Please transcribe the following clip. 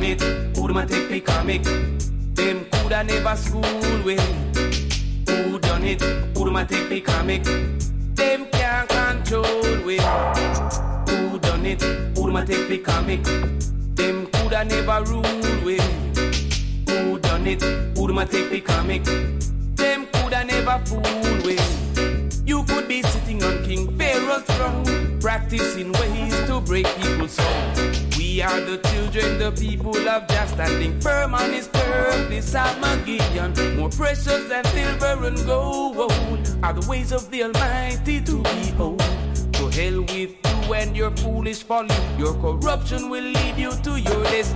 it? Who them a take the comic? Them coulda never school with. Who done it? Who them a take the comic? Them can't control with. Who done it? Who them a take the comic? Them coulda never rule with. Who done it? Who them a take the comic? Them coulda never fool with. You could be sitting on King Pharaoh's throne, practicing ways to break people's souls. We are the children, the people of Jah, standing firm on his turf. This Armageddon, more precious than silver and gold, are the ways of the Almighty to behold. To hell with you and your foolish folly. Your corruption will lead you to your destiny.